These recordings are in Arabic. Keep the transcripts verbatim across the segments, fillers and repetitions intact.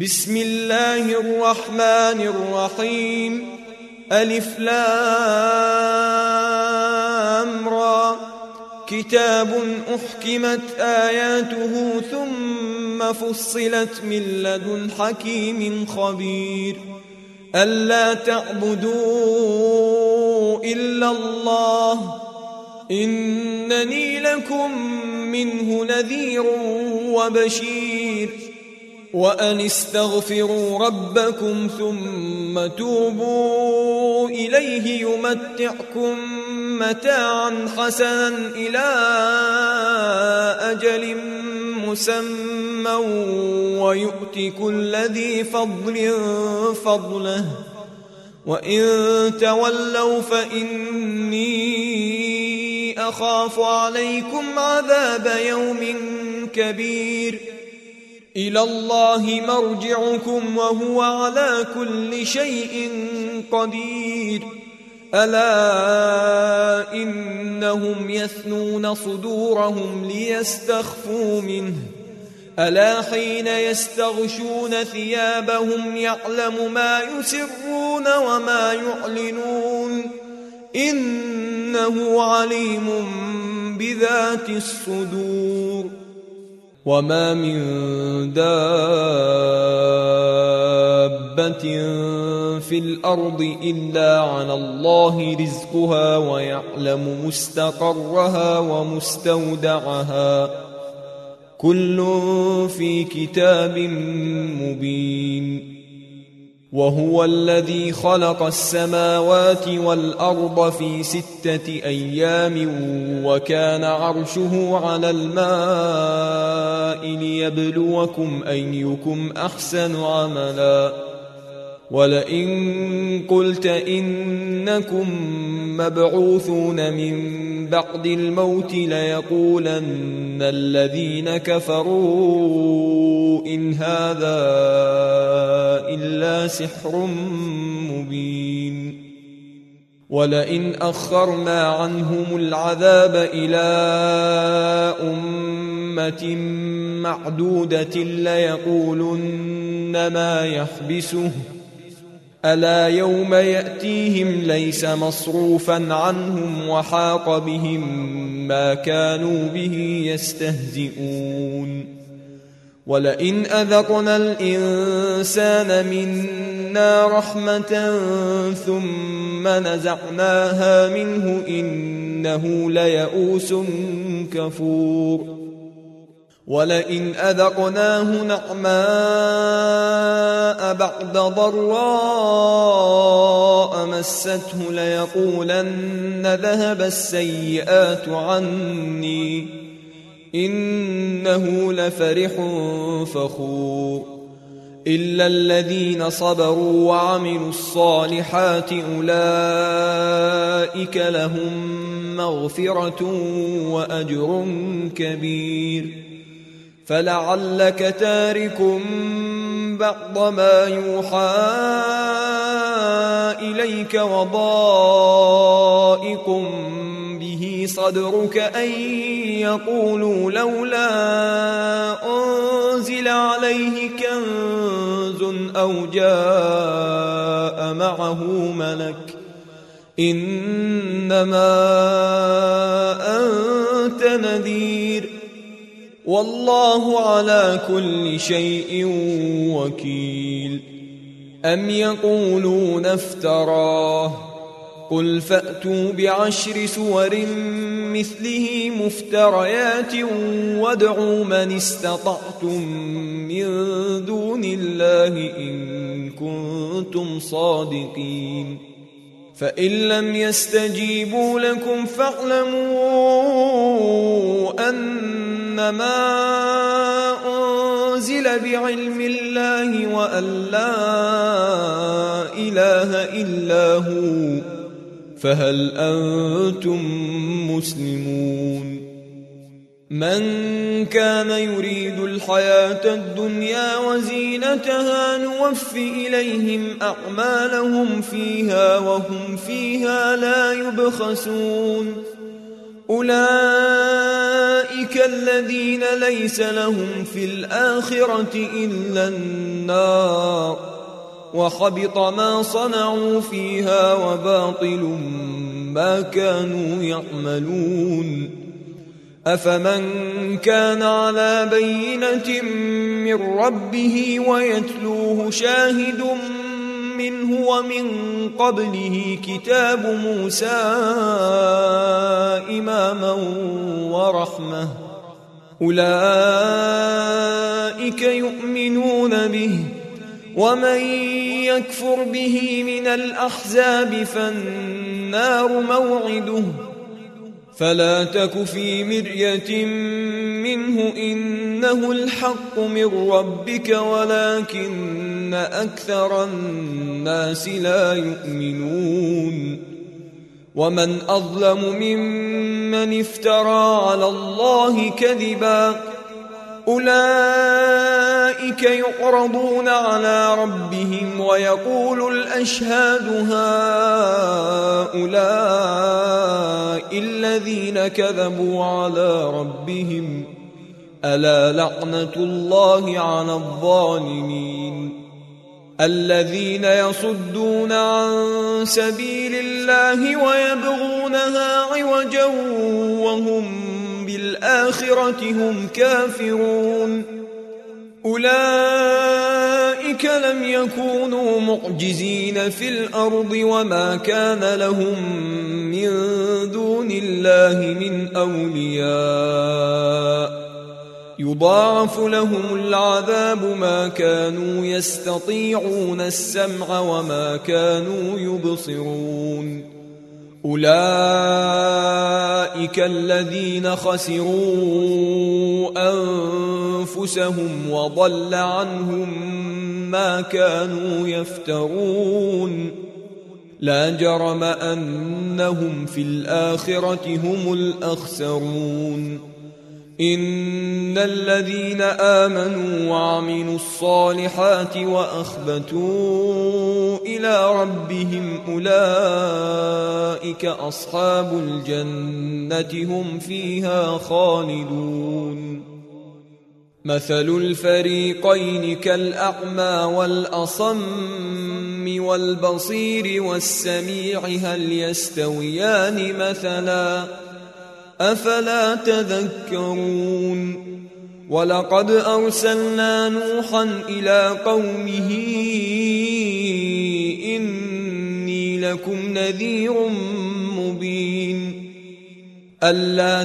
بسم الله الرحمن الرحيم. ألف لام را. كتاب أحكمت آياته ثم فصلت من لدن حكيم خبير. ألا تعبدوا إلا الله إنني لكم منه نذير وبشير. وأن استغفروا ربكم ثم توبوا إليه يمتعكم متاعا حسنا إلى أجل مسمى ويؤت كل ذي فضل فضله وإن تولوا فإني أخاف عليكم عذاب يوم كبير. إلى الله مرجعكم وهو على كل شيء قدير. ألا إنهم يثنون صدورهم ليستخفوا منه ألا حين يستغشون ثيابهم يعلم ما يسرون وما يعلنون إنه عليم بذات الصدور. وما من دابة في الأرض إلا على الله رزقها ويعلم مستقرها ومستودعها كل في كتاب مبين. وهو الذي خلق السماوات والأرض في ستة أيام وكان عرشه على الماء ليبلوكم أيكم أحسن عملا. ولئن قلت إنكم مبعوثون من بعد الموت ليقولن الذين كفروا إن هذا إلا سحر مبين. ولئن أخرنا عنهم العذاب إلى أمة معدودة ليقولن ما يحبسه ألا يوم يأتيهم ليس مصروفا عنهم وحاق بهم ما كانوا به يستهزئون. ولئن أذقنا الإنسان منا رحمة ثم نزعناها منه إنه ليئوس كفور. ولئن أذقناه نعماء بعد ضراء مسته ليقولن ذهب السيئات عني إنه لفرح فخور. إلا الذين صبروا وعملوا الصالحات أولئك لهم مغفرة وأجر كبير. فلعلك تارك بعض ما يوحى إليك وضائق به صدرك أن يقولوا لولا أنزل عليه كنز أو جاء معه ملك إنما أنت نذير والله على كل شيء وكيل. أم يقولون افتراه قل فأتوا بعشر سور مثله مفتريات وادعوا من استطعتم من دون الله إن كنتم صادقين. فإن لم يستجيبوا لكم فاعلموا أنما أنزل بعلم الله وأن لا إله إلا هو فهل أنتم مسلمون. من كان يريد الحياة الدنيا وزينتها نوف إليهم أعمالهم فيها وهم فيها لا يبخسون. أولئك الذين ليس لهم في الآخرة إلا النار وحبط ما صنعوا فيها وباطل ما كانوا يعملون. أفمن كان على بينة من ربه ويتلوه شاهد منه ومن قبله كتاب موسى إماما ورحمة أولئك يؤمنون به، ومن يكفر به من الأحزاب فالنار موعده، فلا تك في مرية منه إنه الحق من ربك ولكن أكثر الناس لا يؤمنون. ومن أظلم ممن افترى على الله كذبا أولئك يعرضون على ربهم ويقول الأشهاد هؤلاء الذين كذبوا على ربهم ألا لعنة الله على الظالمين. الذين يصدون عن سبيل الله ويبغونها عوجا وهم بالآخرة هم كافرون أولئك لم يكونوا معجزين في الأرض وما كان لهم من دون الله من أولياء يضاعف لهم العذاب ما كانوا يستطيعون السمع وما كانوا يبصرون. أولئك الذين خسروا أنفسهم وضل عنهم ما كانوا يفترون. لا جرم أنهم في الآخرة هم الأخسرون. إن الذين آمنوا وعملوا الصالحات وأخبتوا إلى ربهم أولئك أصحاب الجنة هم فيها خالدون. مثل الفريقين كالأعمى والأصم والبصير والسميع هل يستويان مثلا أفلا تذكرون. ولقد أرسلنا نوحا إلى قومه إني لكم نذير مبين ألا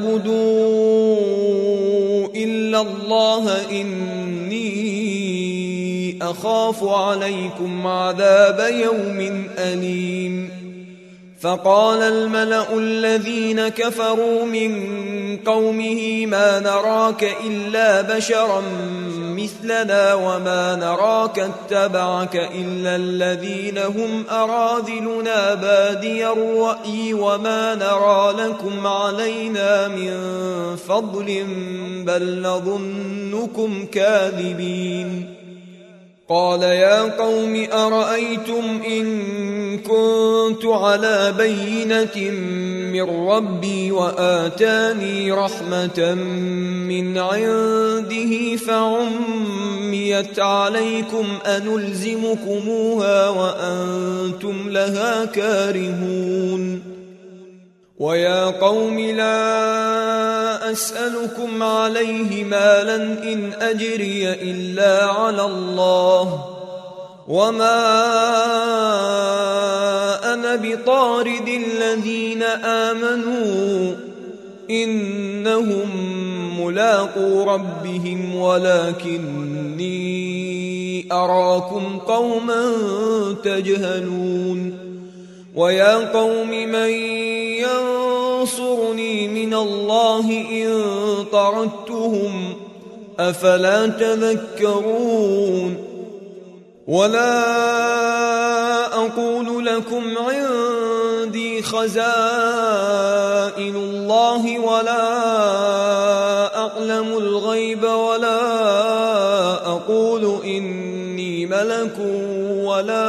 تعبدوا إلا الله إني أخاف عليكم عذاب يوم أليم. فقال الملأ الذين كفروا من قومه ما نراك إلا بشرا مثلنا وما نراك اتبعك إلا الذين هم أراذلنا بادي الرأي وما نرى لكم علينا من فضل بل نظنكم كاذبين. قال يا قوم أرأيتم إن كنت على بينة من ربي وآتاني رحمة من عنده فعميت عليكم أنلزمكموها وأنتم لها كارهون. ويا قوم لا أسألكم عليه مالا إن أجري إلا على الله وما أنا بطارد الذين آمنوا إنهم ملاقو ربهم ولكني أراكم قوما تجهلون. ويا قوم من ينصرني من الله إن طردتهم أفلا تذكرون. ولا أقول لكم عندي خزائن الله ولا أعلم الغيب ولا أقول إني إني ملك ولا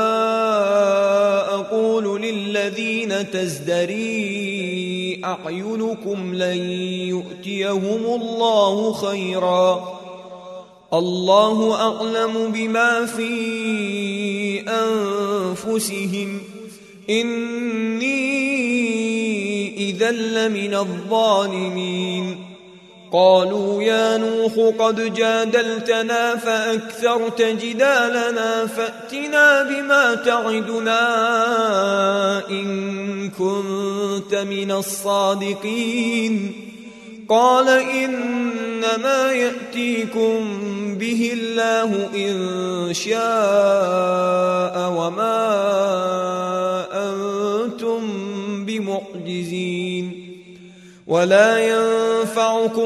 أقول للذين تزدري أعينكم لن يؤتيهم الله خيرا الله أعلم بما في أنفسهم إني إذا لمن الظالمين قالوا يا نوح قد جادلتنا فأكثرت جدالنا فأتنا بما تعدنا إن كنت من الصادقين قال إنما يأتيكم به الله إن شاء وما أنتم بمعجزين ولا ينفعكم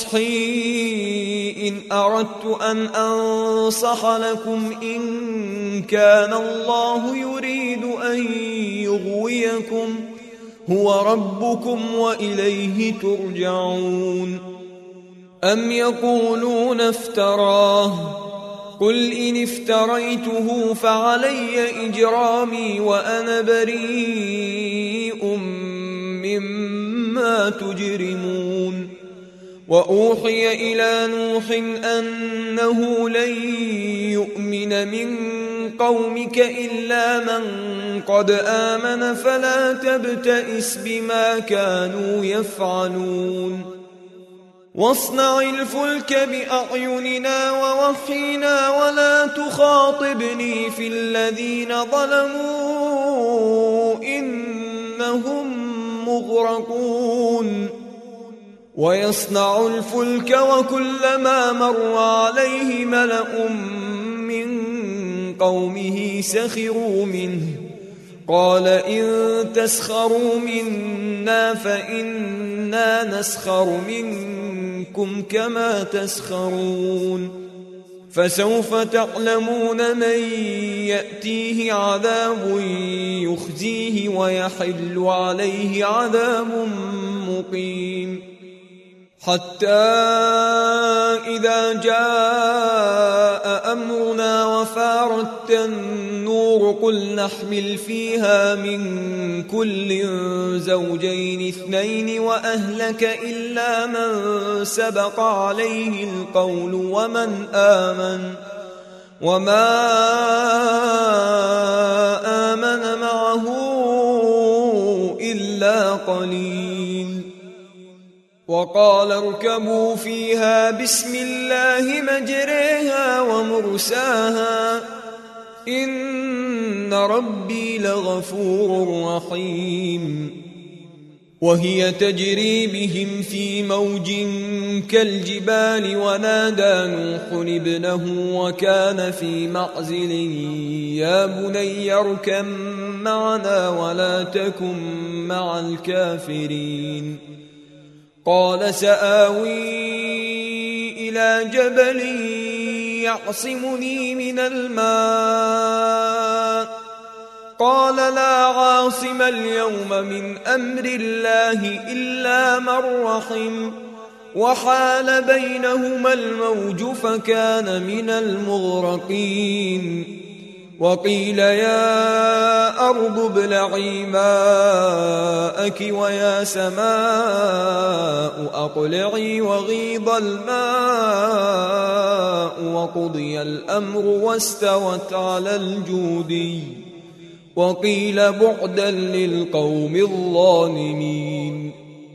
نصحي إن أردت أن أنصح لكم إن كان الله يريد أن يغويكم هو ربكم وإليه ترجعون أم يقولون افتراه قل إن افتريته فعلي إجرامي وأنا بريء مما تجرمون وأوحي إلى نوح أنه لن يؤمن من قومك إلا من قد آمن فلا تبتئس بما كانوا يفعلون واصنع الفلك بأعيننا ووحينا ولا تخاطبني في الذين ظلموا إنهم مغرقون ويصنع الفلك وكلما مر عليه ملأ من قومه سخروا منه قال إن تسخروا منا فإنا نسخر منكم كما تسخرون فسوف تعلمون من يأتيه عذاب يخزيه ويحل عليه عذاب مقيم حتى إذا جاء أمرنا وفارت النور قل نحمل فيها من كل زوجين اثنين وأهلك إلا من سبق عليه القول ومن آمن وما آمن معه إلا قليل وقال اركبوا فيها بسم الله مجريها ومرساها إن ربي لغفور رحيم وهي تجري بهم في موج كالجبال ونادى نوح ابنه وكان في معزل يا بني اركب معنا ولا تكن مع الكافرين قال سآوي إلى جبل يعصمني من الماء قال لا عاصم اليوم من أمر الله إلا من رحم وحال بينهما الموج فكان من المغرقين وقيل يا أرض ابلعي ماءك ويا سماء أقلعي وغيض الماء وقضي الأمر واستوت على الجودي وقيل بعدا للقوم الظالمين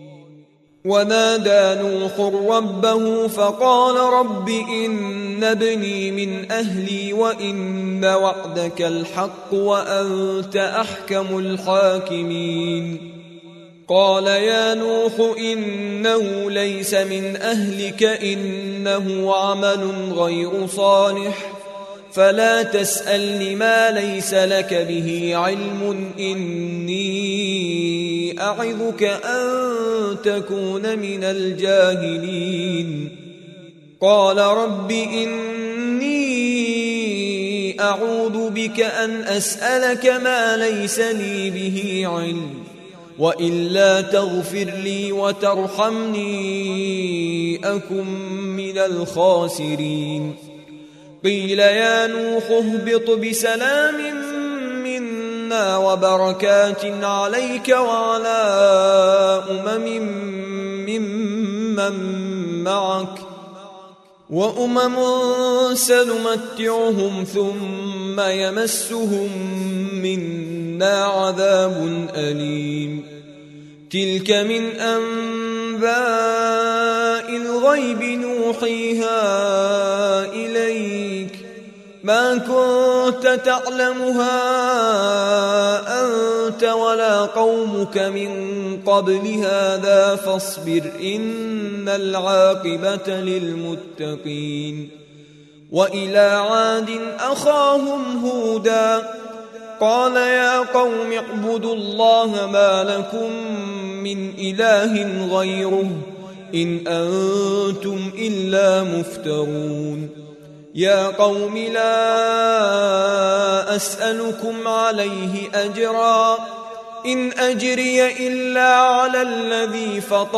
ونادى نوح ربه فقال رب إن ابني من أهلي وإن وعدك الحق وأنت أحكم الحاكمين قال يا نوح إنه ليس من أهلك إنه عمل غير صالح فلا تسألني ما ليس لك به علم إني أعظك أن تكون من الجاهلين قال رب إني أعوذ بك أن أسألك ما ليس لي به علم وإلا تغفر لي وترحمني أكن من الخاسرين قيل يا نوح اهبط بسلام منا وبركات عليك وعلى أمم ممن معك وأمم سنمتعهم ثم يمسهم منا عذاب أليم تلك من أنباء الغيب نوحيها إليك ما كنت تعلمها أنت ولا قومك من قبل هذا فاصبر إن العاقبة للمتقين وإلى عاد أخاهم هودا قال يا قوم اعبدوا الله ما لكم من إله غيره إن أنتم إلا مفترون يا قوم لا أسألكم عليه أجرا إن أجري إلا على الذي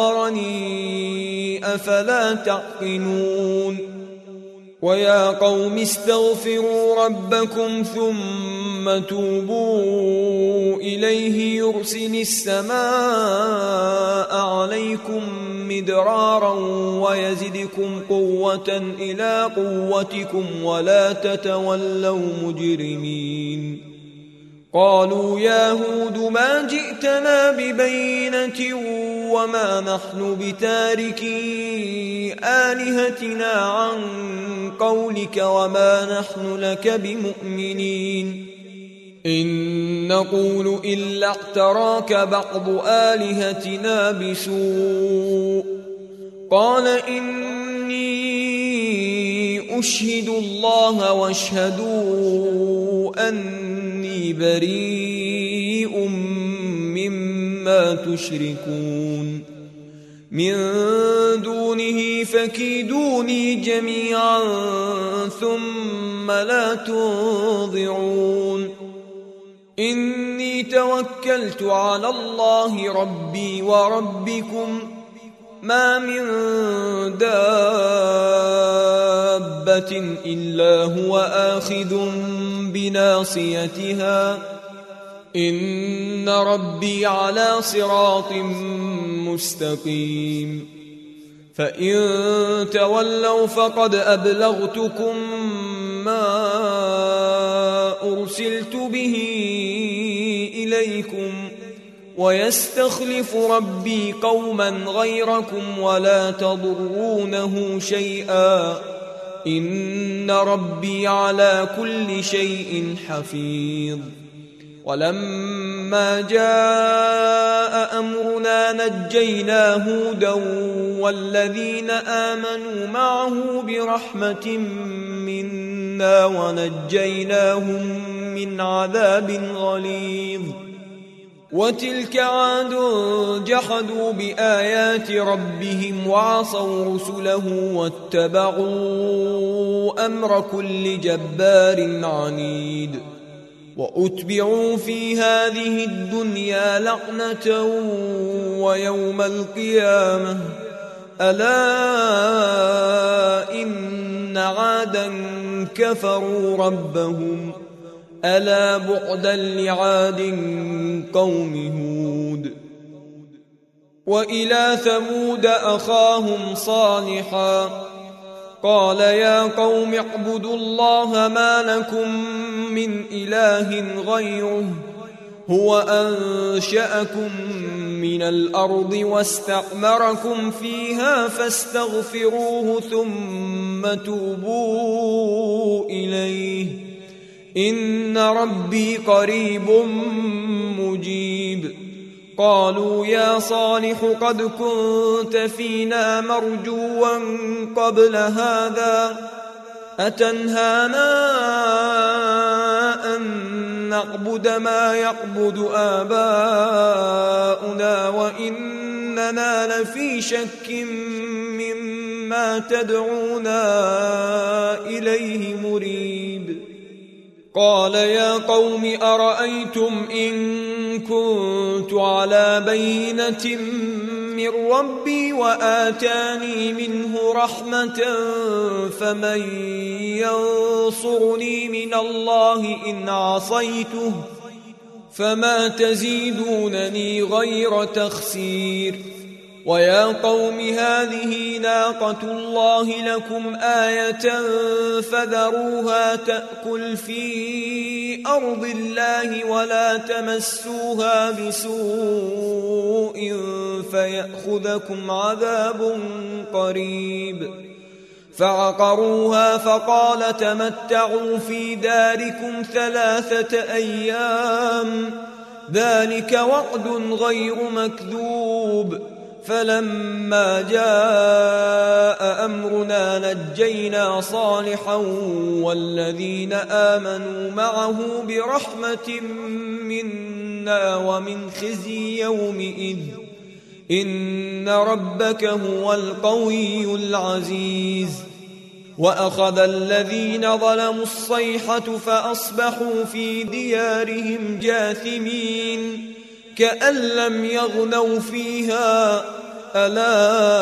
فطرني أفلا تعقلون ويا قوم استغفروا ربكم ثم توبوا إليه يرسل السماء عليكم مدرارا ويزدكم قوة إلى قوتكم ولا تتولوا مجرمين قالوا يا هود ما جئتنا ببينة وما نحن بتاركي آلهتنا عن قولك وما نحن لك بمؤمنين إن نقول إلا اعتراك بعض آلهتنا بسوء قال إني أشهد الله واشهدوا أني بريء مما تشركون من دونه فكيدوني جميعا ثم لا تنظرون إني توكلت على الله ربي وربكم ما من دابة إلا هو آخذ بناصيتها إن ربي على صراط مستقيم فإن تولوا فقد أبلغتكم ما أرسلت به إليكم ويستخلف ربي قوما غيركم ولا تضرونه شيئا إن ربي على كل شيء حفيظ ولما جاء أمرنا نجينا هودا والذين آمنوا معه برحمة منا ونجيناهم من عذاب غليظ وتلك عاد جحدوا بآيات ربهم وعصوا رسله واتبعوا أمر كل جبار عنيد وأتبعوا في هذه الدنيا لعنة ويوم القيامة ألا إن عادا كفروا ربهم ألا بعدا لعاد قوم هود وإلى ثمود أخاهم صالحا قال يا قوم اعبدوا الله ما لكم من إله غيره هو أنشأكم من الأرض واستعمركم فيها فاستغفروه ثم توبوا إليه إن ربي قريب مجيب قالوا يا صالح قد كنت فينا مرجوا قبل هذا أتنهانا أن نعبد ما يعبد آباؤنا وإننا لفي شك مما تدعونا إليه مريب قال يا قوم أرأيتم إن كنت على بينة من ربي وآتاني منه رحمة فمن ينصرني من الله إن عصيته فما تزيدونني غير تخسير ويا قوم هذه ناقة الله لكم آية فذروها تأكل في أرض الله ولا تمسوها بسوء فيأخذكم عذاب قريب فعقروها فقال تمتعوا في داركم ثلاثة أيام ذلك وعد غير مكذوب فلما جاء أمرنا نجينا صالحا والذين آمنوا معه برحمة منا ومن خزي يومئذ إن ربك هو القوي العزيز وأخذ الذين ظلموا الصيحة فأصبحوا في ديارهم جاثمين كأن لم يغنوا فيها ألا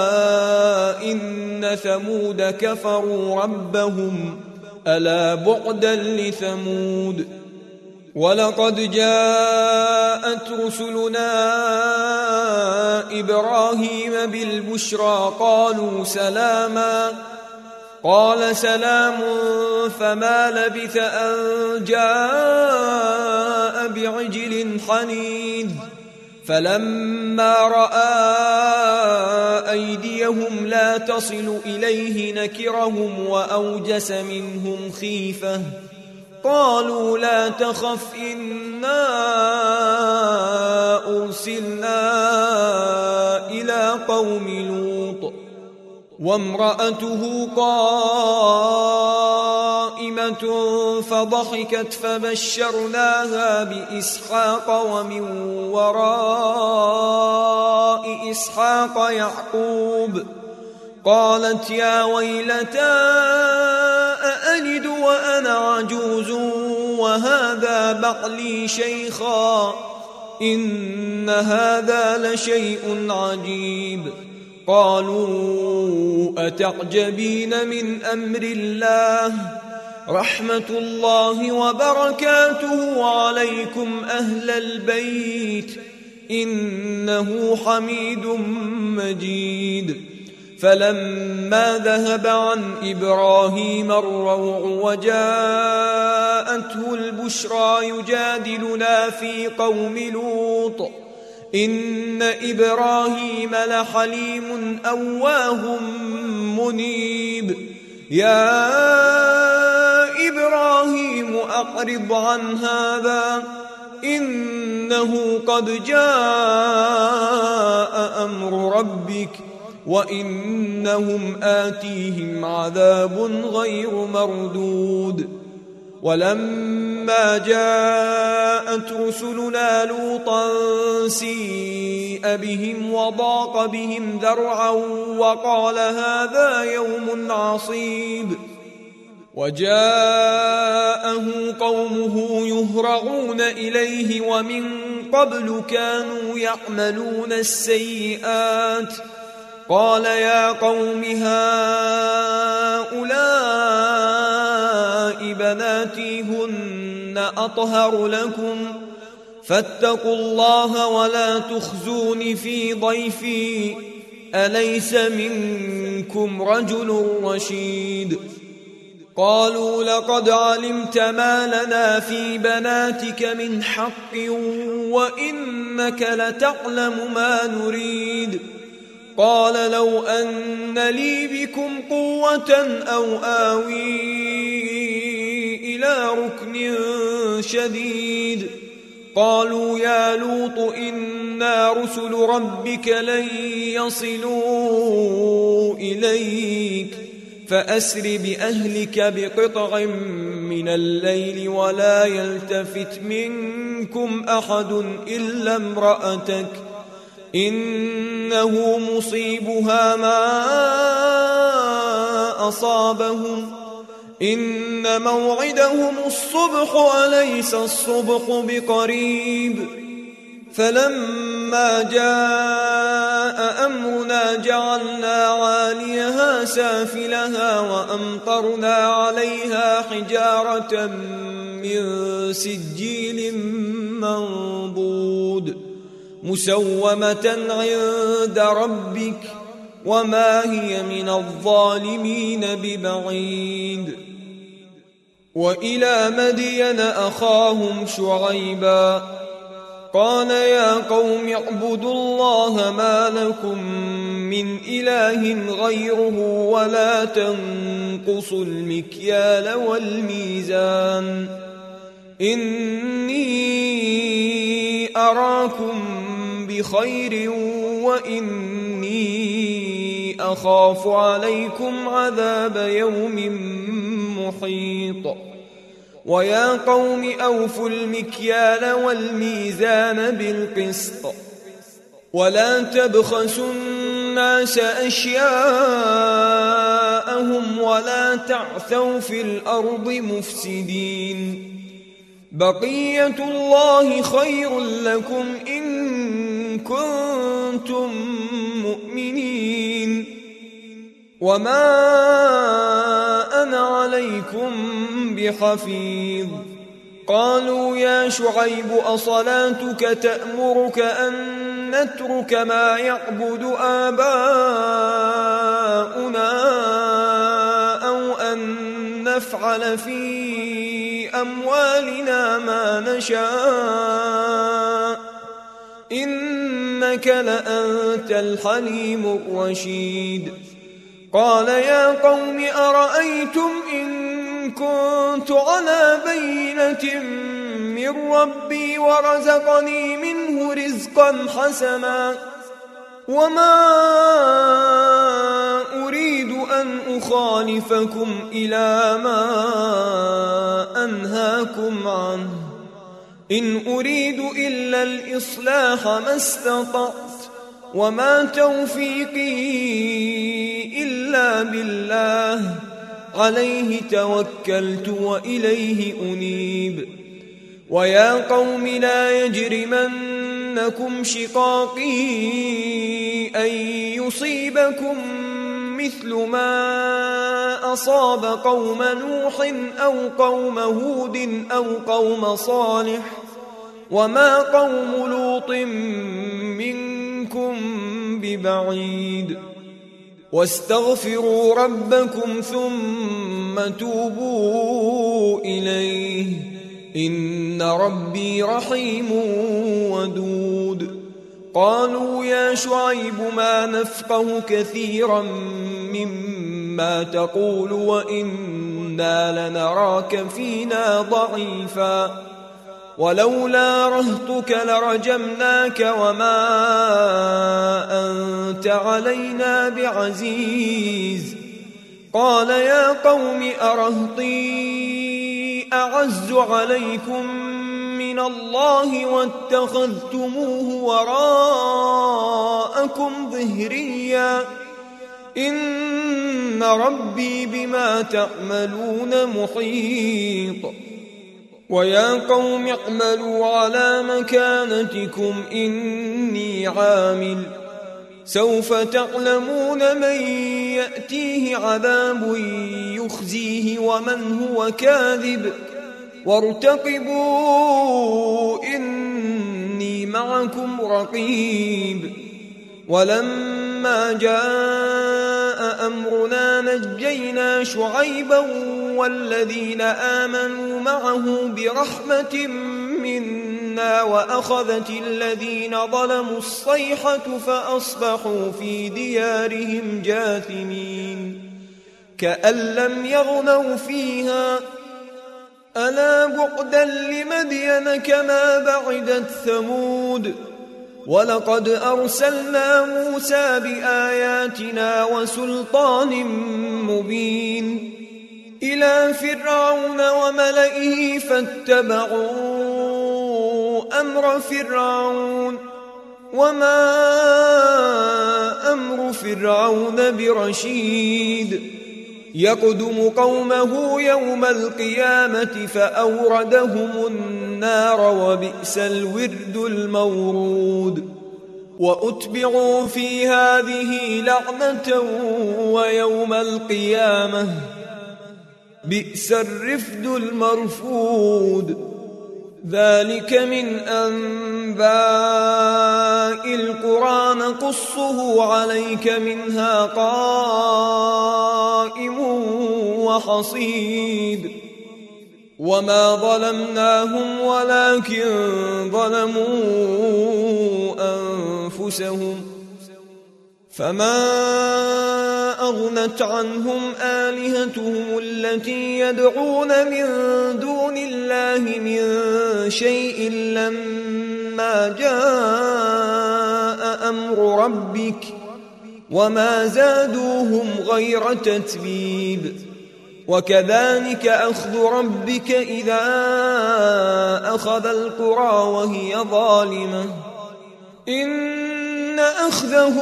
إن ثمود كفروا ربهم ألا بعدا لثمود ولقد جاءت رسلنا إبراهيم بالبشرى قالوا سلاما قال سلام فما لبث أن جاء بعجل حنيذ فلما رأى أيديهم لا تصل إليه نكرهم وأوجس منهم خيفة قالوا لا تخف إنا أرسلنا إلى قوم لوط وامرأته قائمة فضحكت فبشرناها بإسحاق ومن وراء إسحاق يعقوب قالت يا ويلتى أألد وأنا عجوز وهذا بعلي شيخا إن هذا لشيء عجيب قالوا أتعجبين من أمر الله رحمة الله وبركاته عليكم أهل البيت إنه حميد مجيد فلما ذهب عن إبراهيم الروع وجاءته البشرى يجادلنا في قوم لوط إن إبراهيم لحليم أواه منيب يا إبراهيم أقرض عن هذا إنه قد جاء أمر ربك وإنهم آتيهم عذاب غير مردود ولما جاءت رسلنا لوطا سيء بهم وضاق بهم ذرعا وقال هذا يوم عصيب وجاءه قومه يهرعون إليه ومن قبل كانوا يعملون السيئات قال يا قوم هؤلاء بناتي هن أطهر لكم فاتقوا الله ولا تخزون في ضيفي أليس منكم رجل رشيد قالوا لقد علمت ما لنا في بناتك من حق وإنك لتعلم ما نريد قال لو أن لي بكم قوة أو آوي إلى ركن شديد قالوا يا لوط إنا رسل ربك لن يصلوا إليك فأسر بأهلك بقطع من الليل ولا يلتفت منكم أحد إلا امرأتك إنه مصيبها ما أصابهم إن موعدهم الصبح أليس الصبح بقريب فلما جاء أمرنا جعلنا عاليها سافلها وأمطرنا عليها حجارة من سجيل منضود مسومة عند ربك وما هي من الظالمين ببعيد. وإلى مدين أخاهم شعيبا قال يا قوم اعبدوا الله ما لكم من إله غيره ولا تنقصوا المكيال والميزان إني أراكم بخير وإني أخاف عليكم عذاب يوم محيط. ويا قوم أوفوا المكيال والميزان بالقسط ولا تبخسوا الناس أشياءهم ولا تعثوا في الأرض مفسدين. بقية الله خير لكم إن كنتم مؤمنين وما أنا عليكم بحفيظ. قالوا يا شعيب أصلاتك تأمرك أن نترك ما يعبد آباؤنا أو أن نفعل في أموالنا ما نشاء إنك لأنت الحليم الرشيد. قال يا قوم أرأيتم إن كنت على بينة من ربي ورزقني منه رزقا حسنا وما أريد أن أخالفكم إلى ما أنهاكم عنه إن أريد إلا الإصلاح ما استطعت وما توفيقي إلا بالله عليه توكلت وإليه أنيب. ويا قوم لا يجرمنكم شقاقي أن يصيبكم مثل ما أصاب قوم نوح أو قوم هود أو قوم صالح وما قوم لوط منكم ببعيد. واستغفروا ربكم ثم توبوا إليه إن ربي رحيم ودود. قالوا يا شعيب ما نفقه كثيرا مما تقول وإنا لنراك فينا ضعيفا ولولا رهطك لرجمناك وما أنت علينا بعزيز. قال يا قوم أرهطي أعز عليكم من الله واتخذتموه وراءكم ظهريا إن ربي بما تعملون محيط. ويا قوم اعملوا على مكانتكم إني عامل سوف تعلمون من يأتيه عذاب يخزيه ومن هو كاذب وارتقبوا إني معكم رقيب. ولما جاء أمرنا نجينا شعيبا والذين آمنوا معه برحمة منا وأخذت الذين ظلموا الصيحة فأصبحوا في ديارهم جاثمين كأن لم يغنوا فيها ألا بعدا لمدين كما بعدت ثمود. ولقد أرسلنا موسى بآياتنا وسلطان مبين إلى فرعون وملئه فاتبعوا أمر فرعون وما أمر فرعون برشيد. يقدم قومه يوم القيامة فأوردهم النار وبئس الورد المورود وأتبعوا في هذه لعنة ويوم القيامة بئس الرفد المرفود ذلك من أنباء القرى نقصه عليك منها قائم وحصيد وما ظلمناهم ولكن ظلموا أنفسهم فما أغنت عنهم آلهتهم التي يدعون من دون الله من شيء لما جاء أمر ربك وما زادوهم غير تتبيب وكذلك أخذ ربك إذا أخذ القرى وهي ظالمة إن أخذه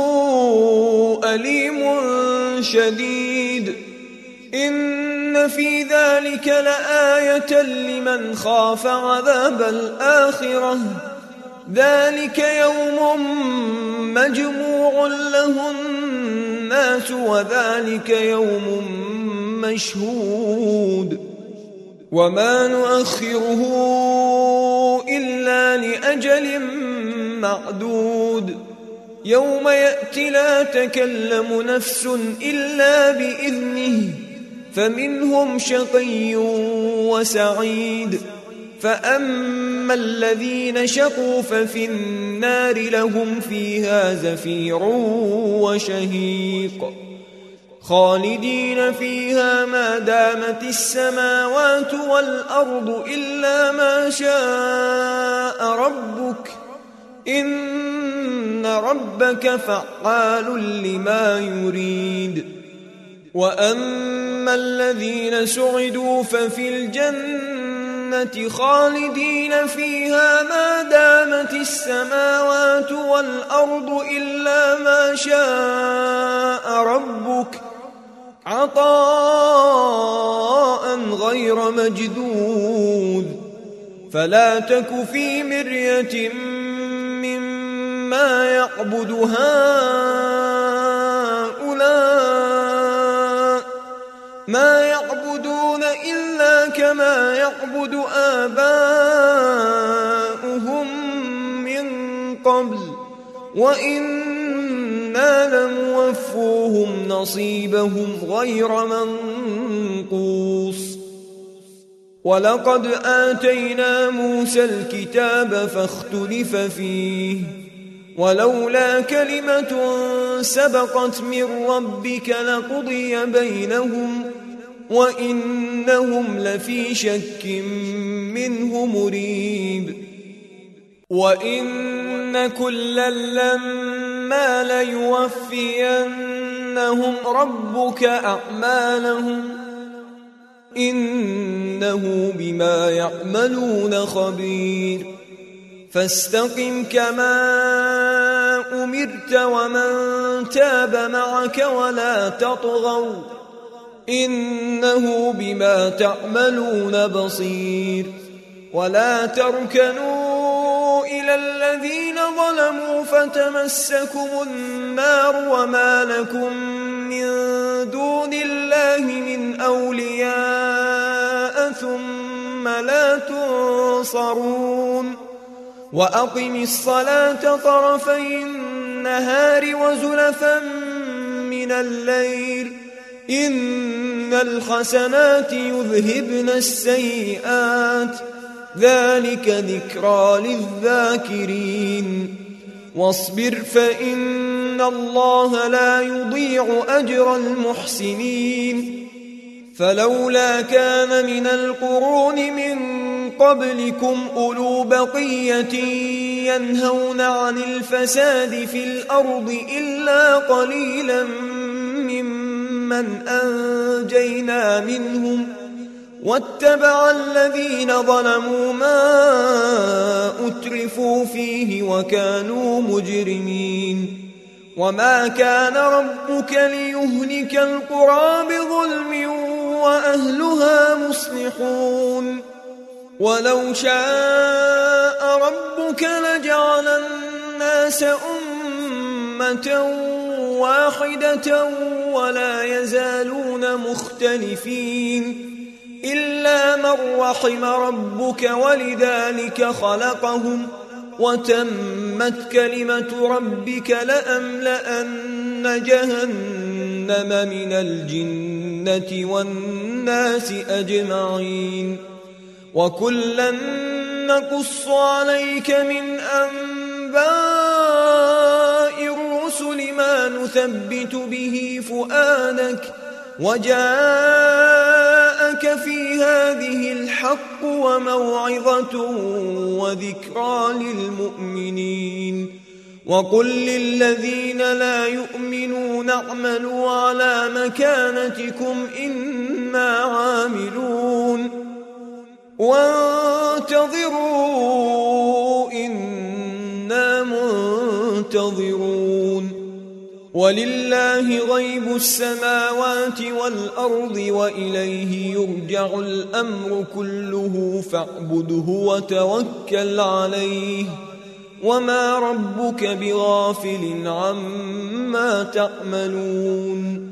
أليم شديد إن في ذلك لآية لمن خاف عذاب الآخرة ذلك يوم مجموع له الناس وذلك يوم مشهود وما نؤخره إلا لأجل معدود يوم يأتي لا تكلم نفس إلا بإذنه فمنهم شقي وسعيد فأما الذين شقوا ففي النار لهم فيها زفير وشهيق خالدين فيها ما دامت السماوات والأرض إلا ما شاء ربك إن ربك فعال لما يريد وأما الذين سعدوا ففي الجنة خالدين فيها ما دامت السماوات والأرض إلا ما شاء ربك عطاء غير مجدود فلا تك في مرية مما يعبد هؤلاء ما يعبدون إلا كما يعبد آباؤهم من قبل وإنا لموفوهم نصيبهم غير منقوص ولقد آتينا موسى الكتاب فاختلف فيه ولولا كلمة سبقت من ربك لقضي بينهم وإنهم لفي شك منه مريب وإن كلا لما ليوفينهم ربك أعمالهم إنه بما يعملون خبير فاستقم كما أمرت ومن تاب معك ولا تطغوا إنه بما تعملون بصير ولا تركنوا إلى الذين ظلموا فتمسكم النار وما لكم من دون الله من أولياء ثم لا تنصرون وأقم الصلاة طرفي النهار وزلفا من الليل إن الحسنات يذهبن السيئات ذلك ذكرى للذاكرين واصبر فإن الله لا يضيع أجر المحسنين فلولا كان من القرون من قبلكم أولو بقية ينهون عن الفساد في الأرض إلا قليلا ممن أنجينا منهم واتبع الذين ظلموا ما أترفوا فيه وكانوا مجرمين وما كان ربك ليهلك القرى بظلم وأهلها مصلحون ولو شاء ربك لجعل الناس أمة واحدة ولا يزالون مختلفين إلا من رحم ربك ولذلك خلقهم وتمت كلمة ربك لأملأن جهنم من الجنة والناس أجمعين وكلا نقص عليك من أنباء الرسل ما نثبت به فؤادك وجاءك في هذه الحق وموعظة وذكرى للمؤمنين وقل للذين لا يؤمنون اعملوا على مكانتكم إنا عاملون وانتظروا إنا منتظرون ولله غيب السماوات والأرض وإليه يرجع الأمر كله فاعبده وتوكل عليه وما ربك بغافل عما تعملون